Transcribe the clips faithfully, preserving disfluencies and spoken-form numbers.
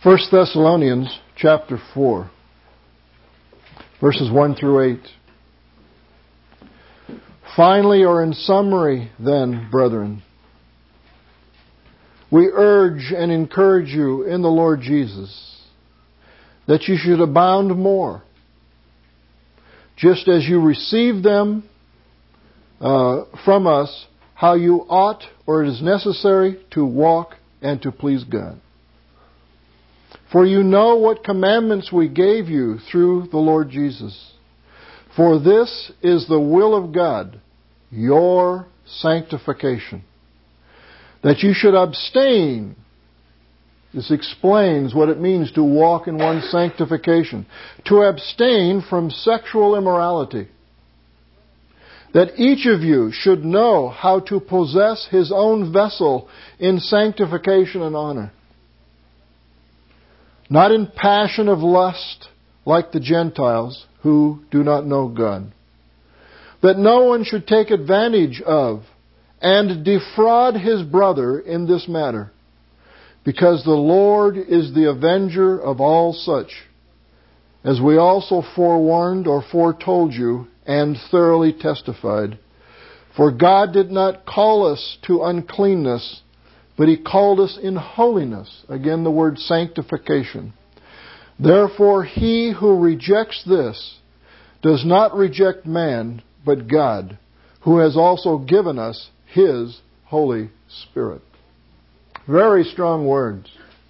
First Thessalonians chapter four, verses one through eight. Finally, or in summary then, brethren, we urge and encourage you in the Lord Jesus that you should abound more, just as you receive them uh, from us, how you ought or it is necessary to walk and to please God. For you know what commandments we gave you through the Lord Jesus. For this is the will of God, your sanctification, that you should abstain. This explains what it means to walk in one's sanctification. To abstain from sexual immorality. That each of you should know how to possess his own vessel in sanctification and honor. Not in passion of lust like the Gentiles who do not know God. That no one should take advantage of and defraud his brother in this matter, because the Lord is the avenger of all such, as we also forewarned or foretold you and thoroughly testified. For God did not call us to uncleanness, but He called us in holiness. Again, the word sanctification. Therefore, he who rejects this does not reject man, but God, who has also given us His Holy Spirit. Very strong words.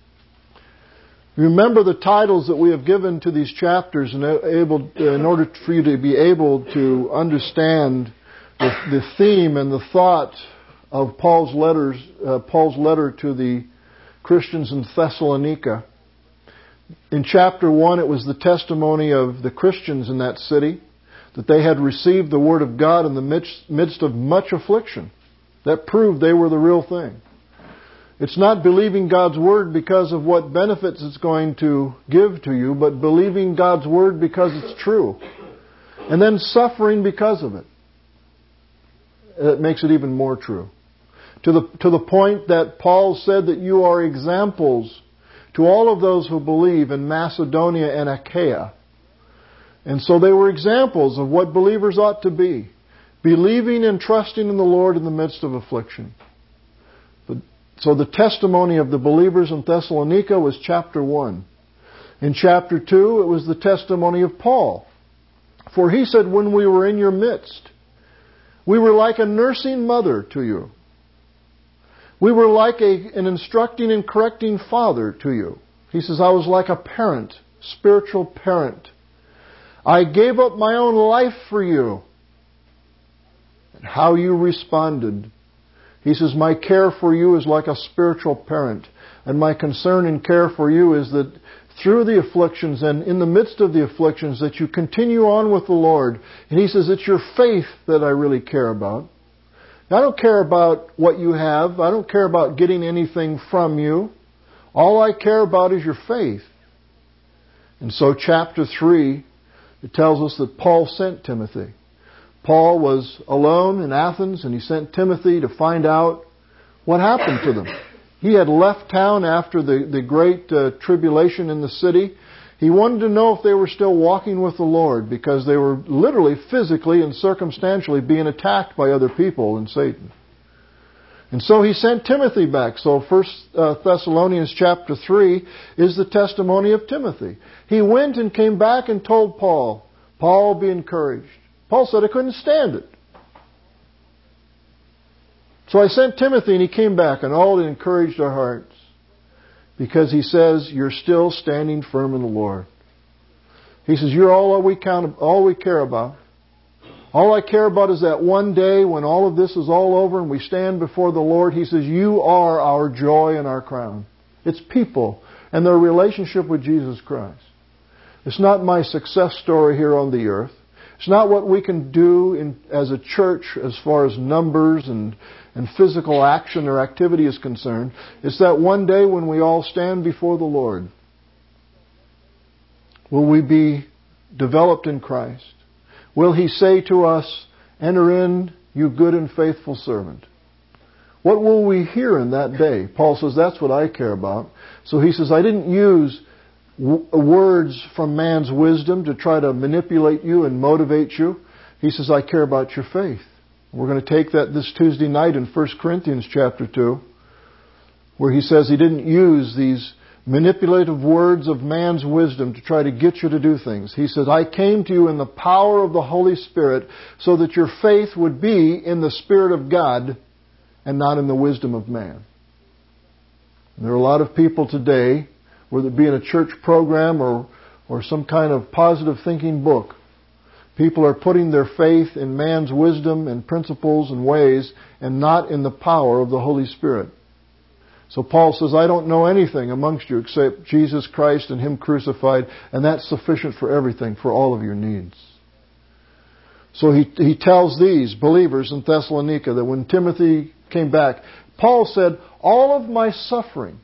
Remember the titles that we have given to these chapters in, able, in order for you to be able to understand the, the theme and the thought of Paul's letters, uh, Paul's letter to the Christians in Thessalonica. In chapter one, it was the testimony of the Christians in that city, that they had received the Word of God in the midst, midst of much affliction. That proved they were the real thing. It's not believing God's Word because of what benefits it's going to give to you, but believing God's Word because it's true. And then suffering because of it. It makes it even more true. To the, to the point that Paul said that you are examples to all of those who believe in Macedonia and Achaia. And so they were examples of what believers ought to be. Believing and trusting in the Lord in the midst of affliction. So the testimony of the believers in Thessalonica was chapter one. In chapter two, it was the testimony of Paul. For he said, when we were in your midst, we were like a nursing mother to you. We were like a, an instructing and correcting father to you. He says, I was like a parent, spiritual parent. I gave up my own life for you. And how you responded. He says, my care for you is like a spiritual parent. And my concern and care for you is that through the afflictions and in the midst of the afflictions that you continue on with the Lord. And he says, it's your faith that I really care about. I don't care about what you have. I don't care about getting anything from you. All I care about is your faith. And so chapter three, it tells us that Paul sent Timothy. Paul was alone in Athens and he sent Timothy to find out what happened to them. He had left town after the, the great uh, tribulation in the city. He wanted to know if they were still walking with the Lord because they were literally, physically, and circumstantially being attacked by other people and Satan. And so he sent Timothy back. So First Thessalonians chapter three is the testimony of Timothy. He went and came back and told Paul, Paul, be encouraged. Paul said, I couldn't stand it. So I sent Timothy and he came back and all it encouraged our hearts. Because he says, you're still standing firm in the Lord. He says, you're all we count, all we care about. All I care about is that one day when all of this is all over and we stand before the Lord, He says, you are our joy and our crown. It's people and their relationship with Jesus Christ. It's not my success story here on the earth. It's not what we can do in, as a church as far as numbers and, and physical action or activity is concerned. It's that one day when we all stand before the Lord, will we be developed in Christ? Will He say to us, enter in, you good and faithful servant? What will we hear in that day? Paul says, that's what I care about. So he says, I didn't use w- words from man's wisdom to try to manipulate you and motivate you. He says, I care about your faith. We're going to take that this Tuesday night in First Corinthians chapter two, where he says he didn't use these manipulative words of man's wisdom to try to get you to do things. He says, I came to you in the power of the Holy Spirit so that your faith would be in the Spirit of God and not in the wisdom of man. And there are a lot of people today, whether it be in a church program or, or some kind of positive thinking book, people are putting their faith in man's wisdom and principles and ways and not in the power of the Holy Spirit. So Paul says, I don't know anything amongst you except Jesus Christ and Him crucified, and that's sufficient for everything, for all of your needs. So he, he tells these believers in Thessalonica that when Timothy came back, Paul said, all of my suffering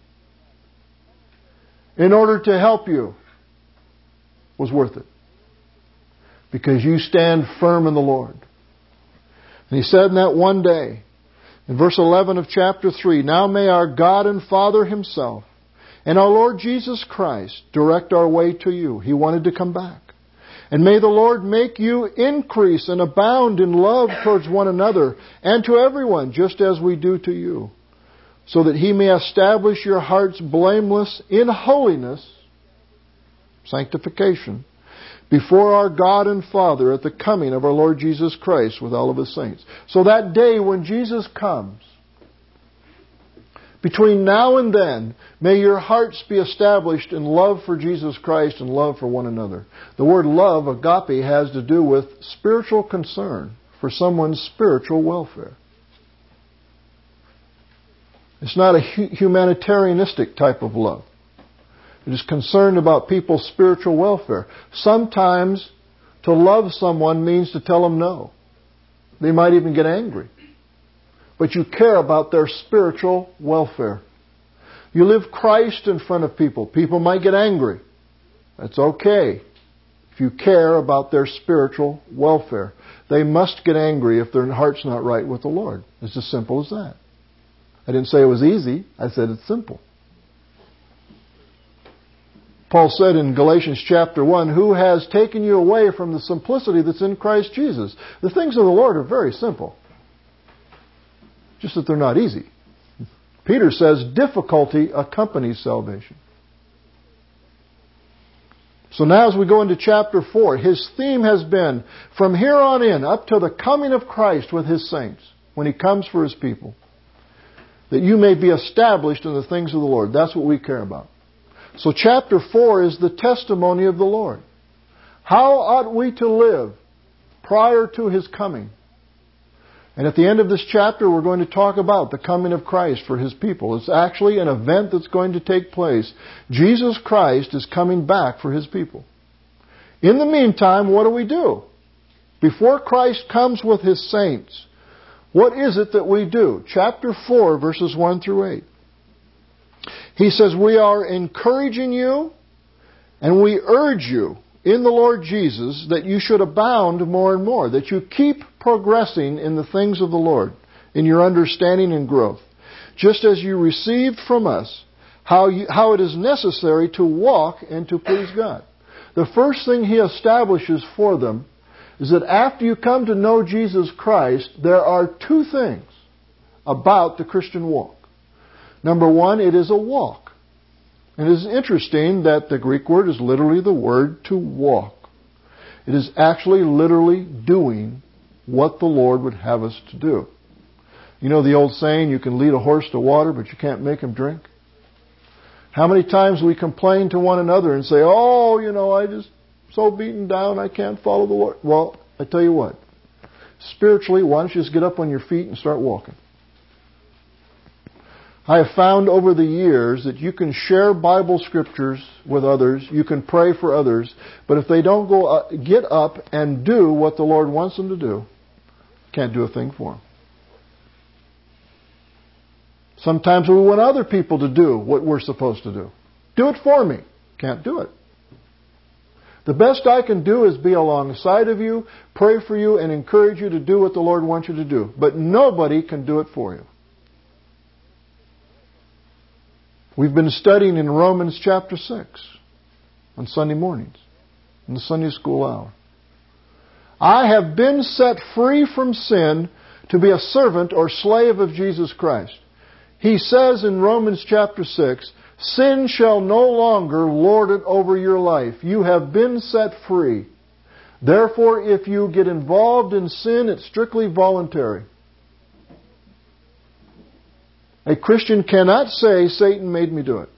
in order to help you was worth it, because you stand firm in the Lord. And he said in that one day, in verse eleven of chapter three, now may our God and Father Himself and our Lord Jesus Christ direct our way to you. He wanted to come back. And may the Lord make you increase and abound in love towards one another and to everyone, just as we do to you, so that He may establish your hearts blameless in holiness, sanctification, before our God and Father at the coming of our Lord Jesus Christ with all of His saints. So that day when Jesus comes, between now and then, may your hearts be established in love for Jesus Christ and love for one another. The word love, agape, has to do with spiritual concern for someone's spiritual welfare. It's not a humanitarianistic type of love. It is concerned about people's spiritual welfare. Sometimes to love someone means to tell them no. They might even get angry. But you care about their spiritual welfare. You live Christ in front of people. People might get angry. That's okay if you care about their spiritual welfare. They must get angry if their heart's not right with the Lord. It's as simple as that. I didn't say it was easy. I said it's simple. Paul said in Galatians chapter one, who has taken you away from the simplicity that's in Christ Jesus? The things of the Lord are very simple. Just that they're not easy. Peter says difficulty accompanies salvation. So now as we go into chapter four, his theme has been from here on in up to the coming of Christ with His saints, when He comes for His people, that you may be established in the things of the Lord. That's what we care about. So chapter four is the testimony of the Lord. How ought we to live prior to His coming? And at the end of this chapter, we're going to talk about the coming of Christ for His people. It's actually an event that's going to take place. Jesus Christ is coming back for His people. In the meantime, what do we do? Before Christ comes with His saints, what is it that we do? Chapter four, verses one through eight. He says, we are encouraging you and we urge you in the Lord Jesus that you should abound more and more, that you keep progressing in the things of the Lord, in your understanding and growth, just as you received from us how, you, how it is necessary to walk and to please God. The first thing He establishes for them is that after you come to know Jesus Christ, there are two things about the Christian walk. Number one, it is a walk. And it is interesting that the Greek word is literally the word to walk. It is actually literally doing what the Lord would have us to do. You know the old saying, you can lead a horse to water, but you can't make him drink? How many times we complain to one another and say, oh, you know, I just so beaten down, I can't follow the Lord. Well, I tell you what, spiritually, why don't you just get up on your feet and start walking? I have found over the years that you can share Bible scriptures with others, you can pray for others, but if they don't go up, get up and do what the Lord wants them to do, can't do a thing for them. Sometimes we want other people to do what we're supposed to do. Do it for me. Can't do it. The best I can do is be alongside of you, pray for you, and encourage you to do what the Lord wants you to do. But nobody can do it for you. We've been studying in Romans chapter six on Sunday mornings, in the Sunday school hour. I have been set free from sin to be a servant or slave of Jesus Christ. He says in Romans chapter six, sin shall no longer lord it over your life. You have been set free. Therefore, if you get involved in sin, it's strictly voluntary. A Christian cannot say, Satan made me do it.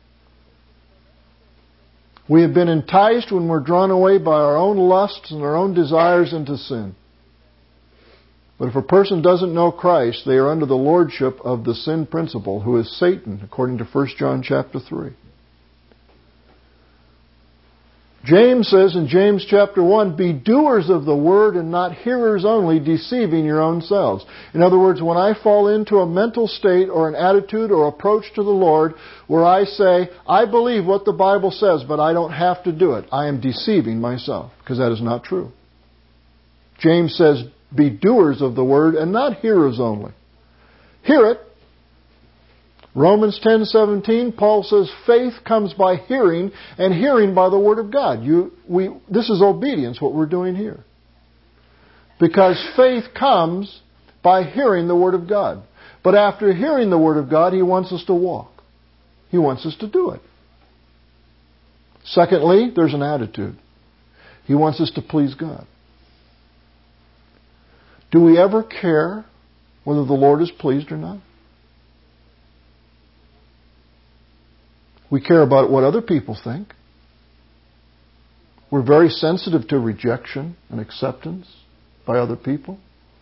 We have been enticed when we're drawn away by our own lusts and our own desires into sin. But if a person doesn't know Christ, they are under the lordship of the sin principle, who is Satan, according to First John chapter three. James says in James chapter one, be doers of the word and not hearers only, deceiving your own selves. In other words, when I fall into a mental state or an attitude or approach to the Lord where I say, I believe what the Bible says, but I don't have to do it, I am deceiving myself, because that is not true. James says, be doers of the word and not hearers only. Hear it. Romans ten seventeen, Paul says, faith comes by hearing, and hearing by the Word of God. You, we, this is obedience, what we're doing here. Because faith comes by hearing the Word of God. But after hearing the Word of God, He wants us to walk. He wants us to do it. Secondly, there's an attitude. He wants us to please God. Do we ever care whether the Lord is pleased or not? We care about what other people think. We're very sensitive to rejection and acceptance by other people.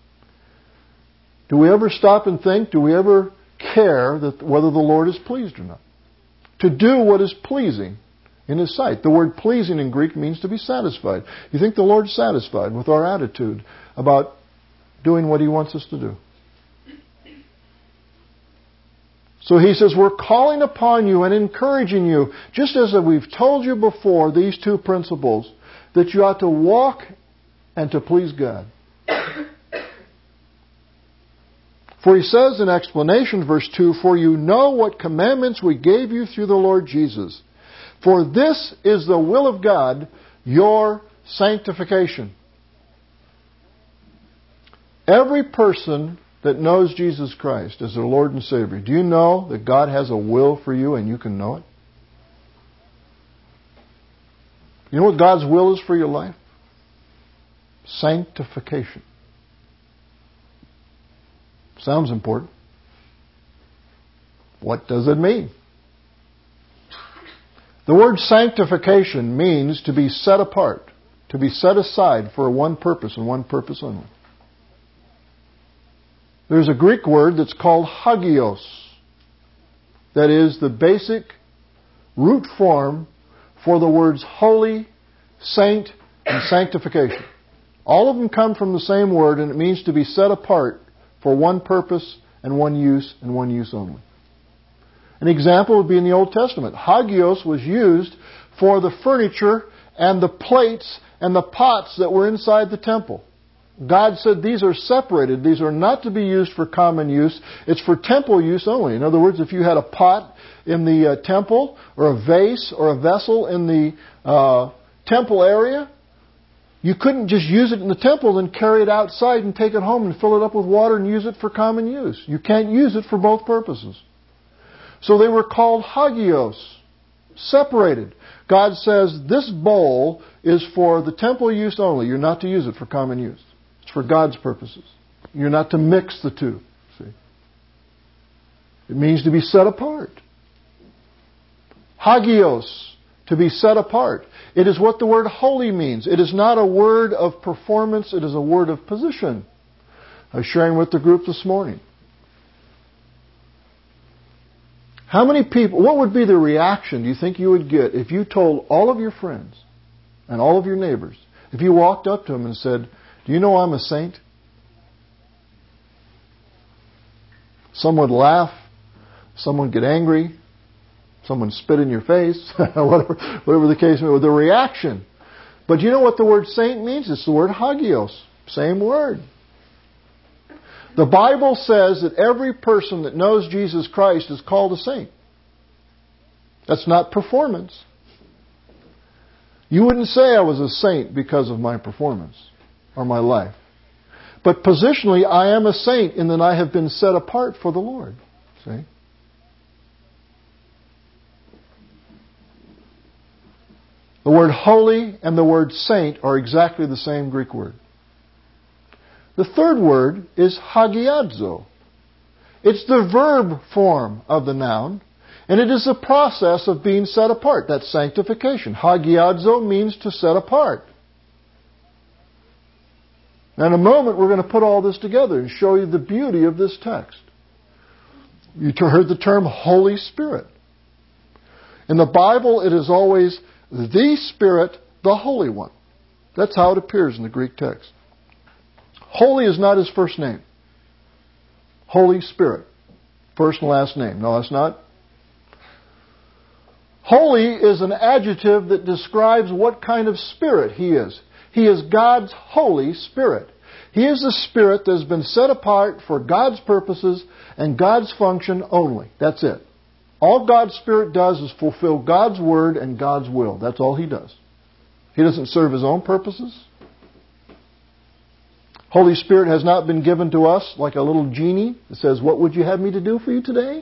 Do we ever stop and think, do we ever care that whether the Lord is pleased or not? To do what is pleasing in His sight. The word pleasing in Greek means to be satisfied. You think the Lord's satisfied with our attitude about doing what He wants us to do? So he says, we're calling upon you and encouraging you, just as we've told you before, these two principles, that you ought to walk and to please God. For he says in explanation, verse two, for you know what commandments we gave you through the Lord Jesus. For this is the will of God, your sanctification. Every person that knows Jesus Christ as their Lord and Savior, do you know that God has a will for you and you can know it? You know what God's will is for your life? Sanctification. Sounds important. What does it mean? The word sanctification means to be set apart, to be set aside for one purpose and one purpose only. There's a Greek word that's called hagios. That is the basic root form for the words holy, saint, and sanctification. All of them come from the same word, and it means to be set apart for one purpose and one use and one use only. An example would be in the Old Testament. Hagios was used for the furniture and the plates and the pots that were inside the temple. God said these are separated. These are not to be used for common use. It's for temple use only. In other words, if you had a pot in the uh, temple or a vase or a vessel in the uh, temple area, you couldn't just use it in the temple and carry it outside and take it home and fill it up with water and use it for common use. You can't use it for both purposes. So they were called hagios, separated. God says this bowl is for the temple use only. You're not to use it for common use. For God's purposes. You're not to mix the two. See? It means to be set apart. Hagios, to be set apart. It is what the word holy means. It is not a word of performance, it is a word of position. I was sharing with the group this morning. How many people, what would be the reaction do you think you would get if you told all of your friends and all of your neighbors, if you walked up to them and said, do you know I'm a saint? Some would laugh. Some would get angry. Some would spit in your face. whatever, whatever the case may be. The reaction. But you know what the word saint means? It's the word hagios. Same word. The Bible says that every person that knows Jesus Christ is called a saint. That's not performance. You wouldn't say I was a saint because of my performance or my life. But positionally, I am a saint in that I have been set apart for the Lord. See? The word holy and the word saint are exactly the same Greek word. The third word is hagiadzo. It's the verb form of the noun, and it is the process of being set apart. That's sanctification. Hagiadzo means to set apart. Now, in a moment, we're going to put all this together and show you the beauty of this text. You heard the term Holy Spirit. In the Bible, it is always the Spirit, the Holy One. That's how it appears in the Greek text. Holy is not his first name. Holy Spirit. First and last name. No, that's not. Holy is an adjective that describes what kind of spirit he is. He is God's Holy Spirit. He is the Spirit that has been set apart for God's purposes and God's function only. That's it. All God's Spirit does is fulfill God's Word and God's will. That's all He does. He doesn't serve His own purposes. Holy Spirit has not been given to us like a little genie that says, "What would you have me to do for you today?"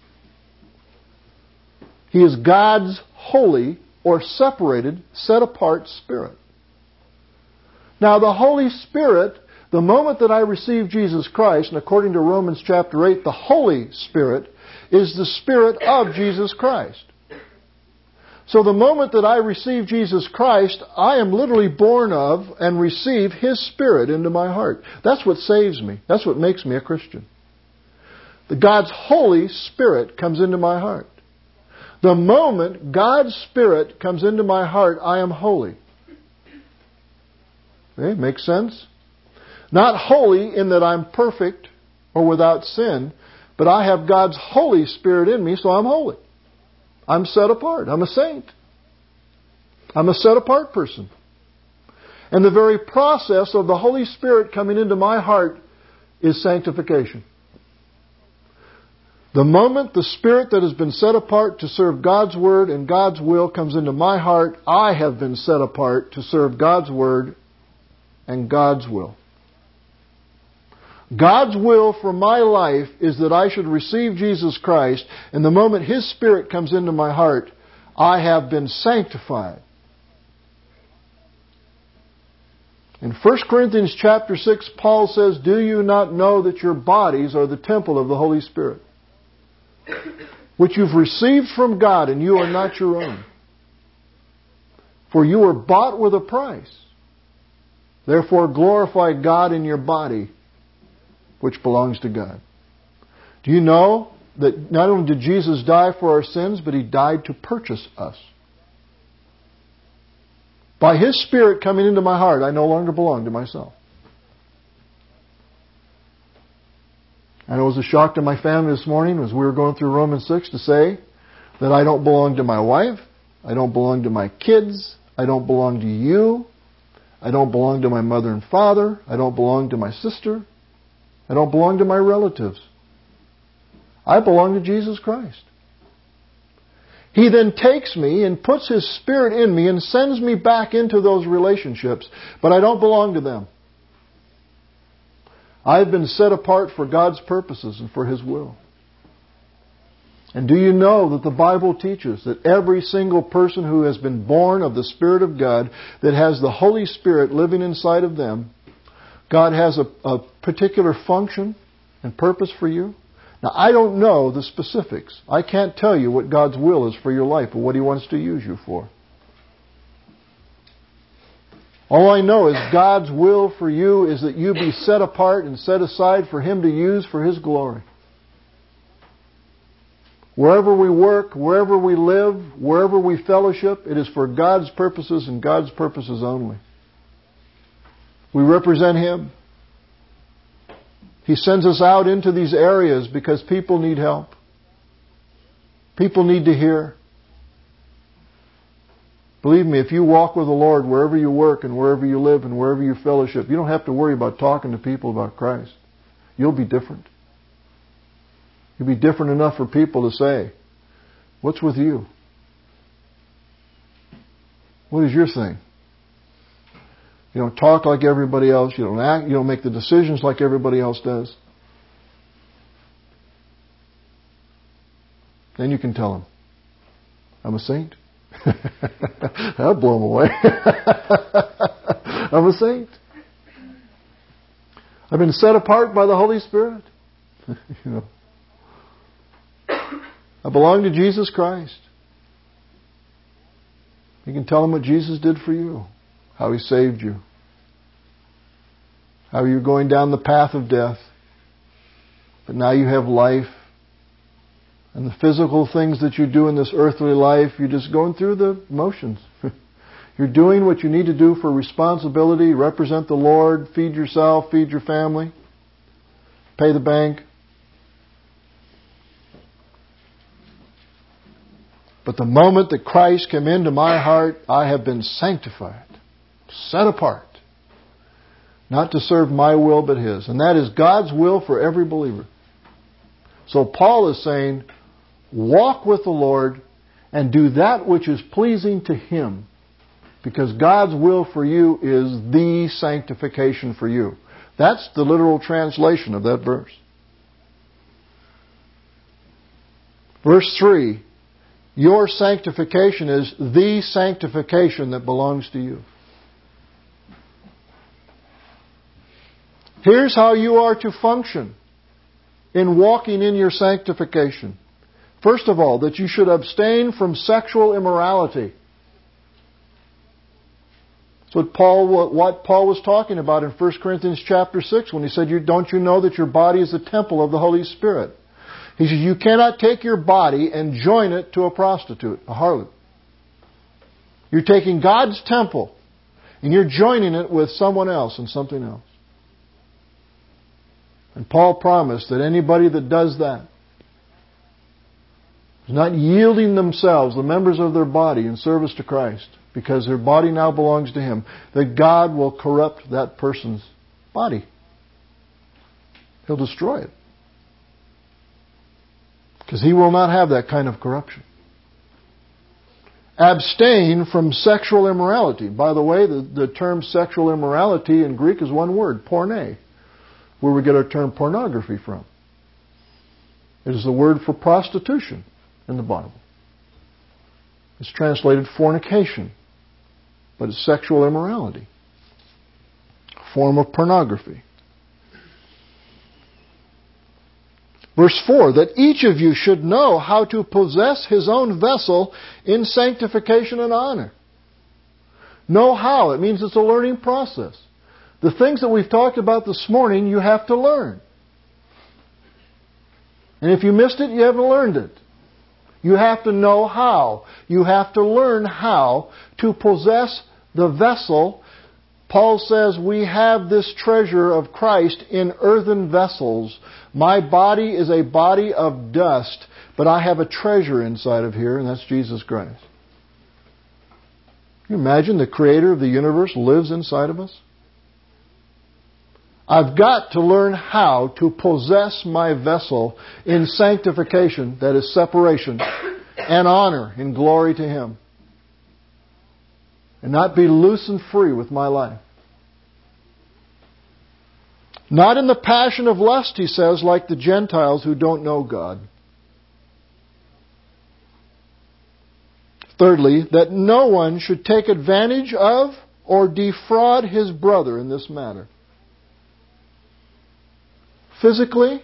He is God's holy or separated, set apart Spirit. Now the Holy Spirit, the moment that I receive Jesus Christ, and according to Romans chapter eight, the Holy Spirit is the Spirit of Jesus Christ. So the moment that I receive Jesus Christ, I am literally born of and receive His Spirit into my heart. That's what saves me. That's what makes me a Christian. The God's Holy Spirit comes into my heart. The moment God's Spirit comes into my heart, I am holy. Okay, makes sense? Not holy in that I'm perfect or without sin, but I have God's Holy Spirit in me, so I'm holy. I'm set apart. I'm a saint. I'm a set apart person. And the very process of the Holy Spirit coming into my heart is sanctification. The moment the Spirit that has been set apart to serve God's Word and God's will comes into my heart, I have been set apart to serve God's Word and God's will. God's will for my life is that I should receive Jesus Christ, and the moment His Spirit comes into my heart, I have been sanctified. In First Corinthians chapter six, Paul says, "Do you not know that your bodies are the temple of the Holy Spirit, which you've received from God, and you are not your own? For you were bought with a price. Therefore glorify God in your body, which belongs to God." Do you know that not only did Jesus die for our sins, but He died to purchase us? By His Spirit coming into my heart, I no longer belong to myself. And it was a shock to my family this morning as we were going through Romans six to say that I don't belong to my wife, I don't belong to my kids, I don't belong to you, I don't belong to my mother and father, I don't belong to my sister, I don't belong to my relatives. I belong to Jesus Christ. He then takes me and puts His Spirit in me and sends me back into those relationships, but I don't belong to them. I've been set apart for God's purposes and for His will. And do you know that the Bible teaches that every single person who has been born of the Spirit of God, that has the Holy Spirit living inside of them, God has a, a particular function and purpose for you? Now, I don't know the specifics. I can't tell you what God's will is for your life or what He wants to use you for. All I know is God's will for you is that you be set apart and set aside for Him to use for His glory. Wherever we work, wherever we live, wherever we fellowship, it is for God's purposes and God's purposes only. We represent Him. He sends us out into these areas because people need help. People need to hear. Believe me, if you walk with the Lord wherever you work and wherever you live and wherever you fellowship, you don't have to worry about talking to people about Christ. You'll be different. You'll be different enough for people to say, "What's with you? What is your thing? You don't talk like everybody else. You don't act. You don't make the decisions like everybody else does. Then you can tell them, I'm a saint. That'll blow them away. I'm a saint. I've been set apart by the Holy Spirit. you know. I belong to Jesus Christ. You can tell them what Jesus did for you. How He saved you. How you're going down the path of death. But now you have life. And the physical things that you do in this earthly life, you're just going through the motions. You're doing what you need to do for responsibility, represent the Lord, feed yourself, feed your family, pay the bank. But the moment that Christ came into my heart, I have been sanctified, set apart, not to serve my will but His. And that is God's will for every believer. So Paul is saying, walk with the Lord and do that which is pleasing to Him. Because God's will for you is the sanctification for you. That's the literal translation of that verse. Verse three, your sanctification is the sanctification that belongs to you. Here's how you are to function in walking in your sanctification. First of all, that you should abstain from sexual immorality. That's what Paul, what Paul was talking about in First Corinthians chapter six when he said, don't you know that your body is the temple of the Holy Spirit? He says, you cannot take your body and join it to a prostitute, a harlot. You're taking God's temple and you're joining it with someone else and something else. And Paul promised that anybody that does that is not yielding themselves, the members of their body, in service to Christ, because their body now belongs to Him, that God will corrupt that person's body. He'll destroy it. Because He will not have that kind of corruption. Abstain from sexual immorality. By the way, the, the term sexual immorality in Greek is one word, porne, where we get our term pornography from. It is the word for prostitution in the Bible. It's translated fornication, but it's sexual immorality, a form of pornography. Verse four, that each of you should know how to possess his own vessel in sanctification and honor. Know how. It means it's a learning process. The things that we've talked about this morning, you have to learn. And if you missed it, you haven't learned it. You have to know how. You have to learn how to possess the vessel. Paul says we have this treasure of Christ in earthen vessels. My body is a body of dust, but I have a treasure inside of here, and that's Jesus Christ. Can you imagine the Creator of the universe lives inside of us? I've got to learn how to possess my vessel in sanctification, that is separation, and honor and glory to Him. And not be loose and free with my life. Not in the passion of lust, he says, like the Gentiles who don't know God. Thirdly, that no one should take advantage of or defraud his brother in this matter. Physically,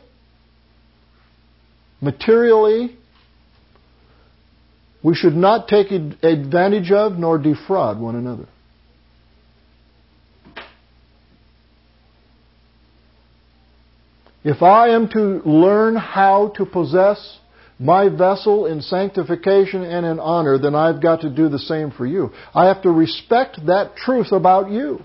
materially, we should not take advantage of nor defraud one another. If I am to learn how to possess my vessel in sanctification and in honor, then I've got to do the same for you. I have to respect that truth about you.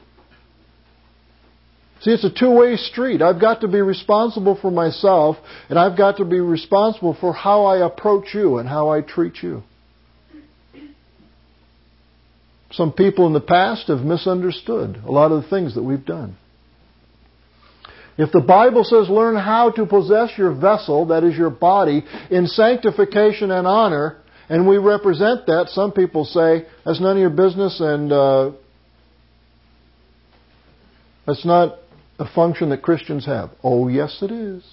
See, it's a two-way street. I've got to be responsible for myself, and I've got to be responsible for how I approach you and how I treat you. Some people in the past have misunderstood a lot of the things that we've done. If the Bible says learn how to possess your vessel, that is your body, in sanctification and honor, and we represent that. Some people say, that's none of your business, and uh, that's not a function that Christians have. Oh, yes it is.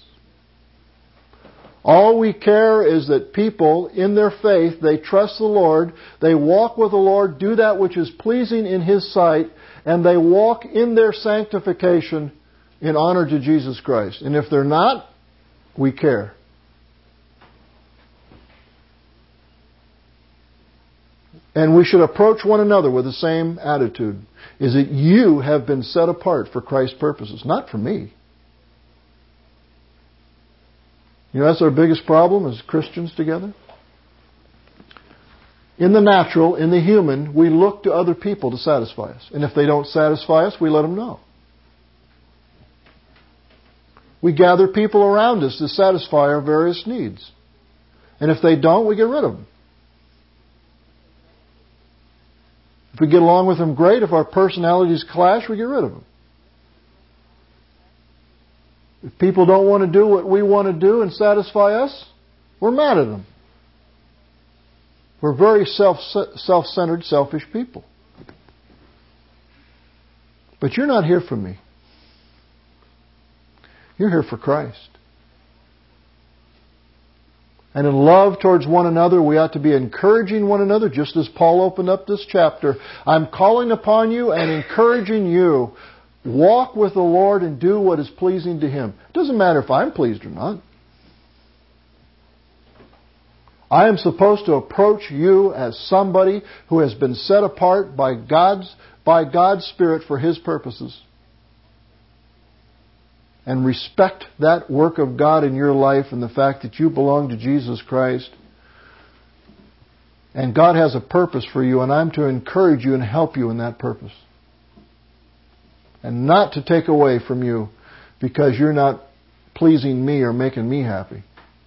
All we care is that people, in their faith, they trust the Lord, they walk with the Lord, do that which is pleasing in His sight, and they walk in their sanctification in honor to Jesus Christ. And if they're not, we care. And we should approach one another with the same attitude. Is that you have been set apart for Christ's purposes, not for me. You know, that's our biggest problem as Christians together. In the natural, in the human, we look to other people to satisfy us. And if they don't satisfy us, we let them know. We gather people around us to satisfy our various needs. And if they don't, we get rid of them. If we get along with them, great. If our personalities clash, we get rid of them. If people don't want to do what we want to do and satisfy us, we're mad at them. We're very self, self-centered, selfish people. But you're not here for me. You're here for Christ. And in love towards one another, we ought to be encouraging one another, just as Paul opened up this chapter. I'm calling upon you and encouraging you. Walk with the Lord and do what is pleasing to Him. It doesn't matter if I'm pleased or not. I am supposed to approach you as somebody who has been set apart by God's, by God's Spirit for His purposes. And respect that work of God in your life and the fact that you belong to Jesus Christ. And God has a purpose for you, and I'm to encourage you and help you in that purpose. And not to take away from you because you're not pleasing me or making me happy.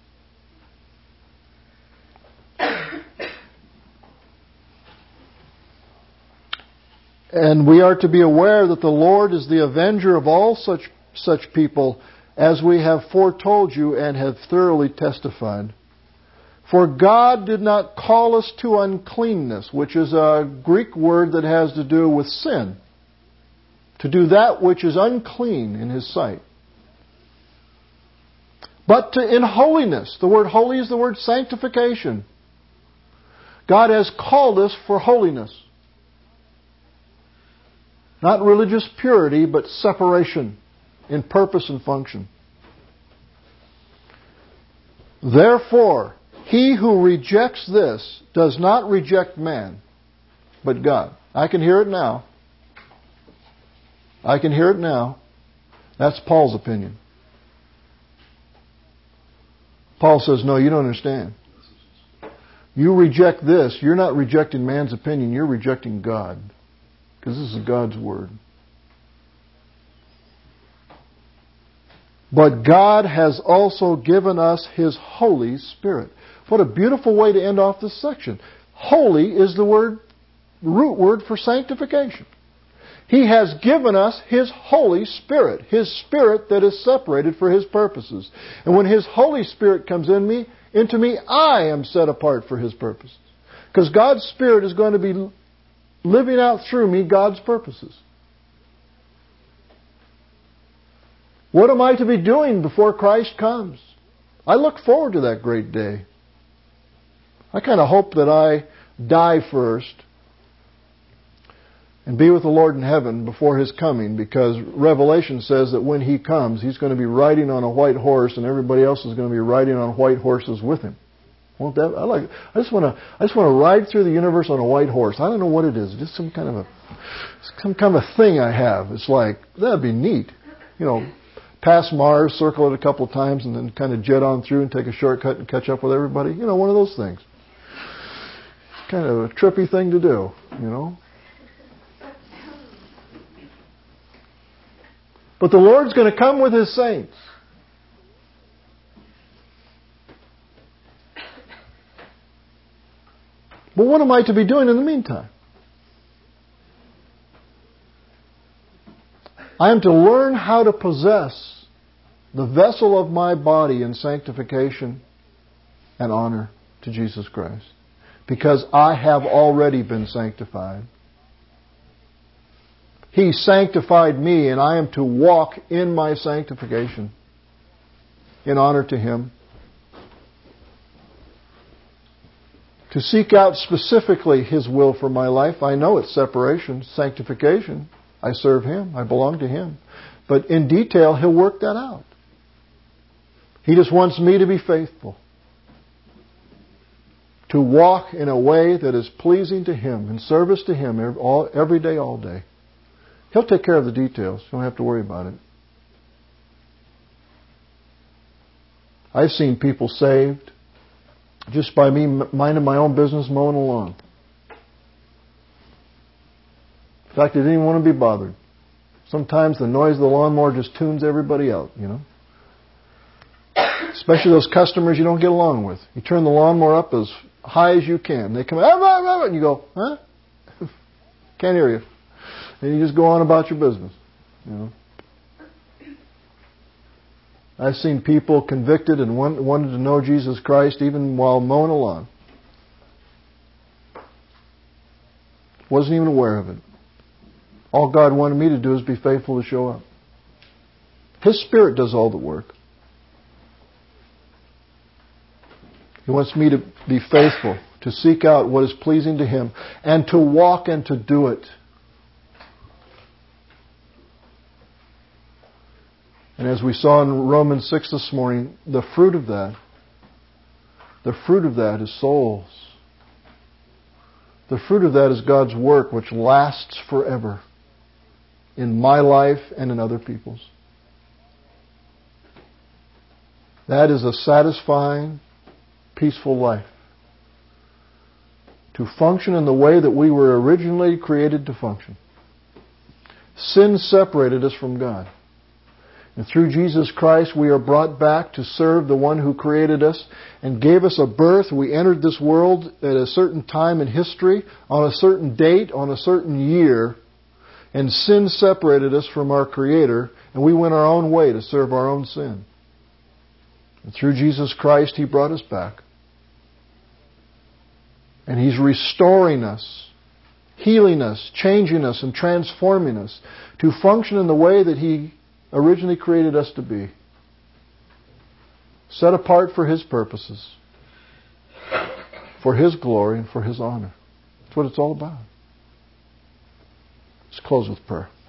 And we are to be aware that the Lord is the avenger of all such such people, as we have foretold you and have thoroughly testified. For God did not call us to uncleanness, which is a Greek word that has to do with sin. To do that which is unclean in His sight. But to, in holiness. The word holy is the word sanctification. God has called us for holiness. Not religious purity, but separation in purpose and function. Therefore, he who rejects this does not reject man, but God. I can hear it now. I can hear it now. That's Paul's opinion. Paul says, no, you don't understand. You reject this. You're not rejecting man's opinion. You're rejecting God. Because this is God's Word. But God has also given us His Holy Spirit. What a beautiful way to end off this section. Holy is the word, root word for sanctification. He has given us His Holy Spirit. His Spirit that is separated for His purposes. And when His Holy Spirit comes in me, into me, I am set apart for His purposes. Because God's Spirit is going to be living out through me God's purposes. What am I to be doing before Christ comes? I look forward to that great day. I kind of hope that I die first and be with the Lord in heaven before His coming, because Revelation says that when He comes, He's going to be riding on a white horse and everybody else is going to be riding on white horses with Him. Won't that? I like. I just want to. I just want to ride through the universe on a white horse. I don't know what it is. Just some kind of a, some kind of a thing I have. It's like that'd be neat. You know, pass Mars, circle it a couple of times, and then kind of jet on through and take a shortcut and catch up with everybody. You know, one of those things. Kind of a trippy thing to do. You know. But the Lord's going to come with His saints. But what am I to be doing in the meantime? I am to learn how to possess the vessel of my body in sanctification and honor to Jesus Christ. because I have already been sanctified. He sanctified me, and I am to walk in my sanctification in honor to Him. To seek out specifically His will for my life. I know it's separation, sanctification. I serve Him. I belong to Him. But in detail, He'll work that out. He just wants me to be faithful. To walk in a way that is pleasing to Him, in service to Him every day, all day. He'll take care of the details. You don't have to worry about it. I've seen people saved just by me minding my own business, mowing the lawn. In fact, I didn't even want to be bothered. Sometimes the noise of the lawnmower just tunes everybody out, you know. Especially those customers you don't get along with. You turn the lawnmower up as high as you can. They come, ah, ah, ah, and you go, huh? Can't hear you. And you just go on about your business, you know. I've seen people convicted and wanted to know Jesus Christ even while mowing a lawn. Wasn't even aware of it. All God wanted me to do is be faithful to show up. His Spirit does all the work. He wants me to be faithful, to seek out what is pleasing to Him, and to walk and to do it. And as we saw in Romans six this morning, the fruit of that, the fruit of that is souls. The fruit of that is God's work, which lasts forever in my life and in other people's. That is a satisfying, peaceful life. To function in the way that we were originally created to function. Sin separated us from God. And through Jesus Christ, we are brought back to serve the one who created us and gave us a birth. We entered this world at a certain time in history, on a certain date, on a certain year, and sin separated us from our Creator, and we went our own way to serve our own sin. And through Jesus Christ, He brought us back. And He's restoring us, healing us, changing us, and transforming us to function in the way that He originally created us to be. Set apart for His purposes, for His glory, and for His honor. That's what it's all about. Let's close with prayer.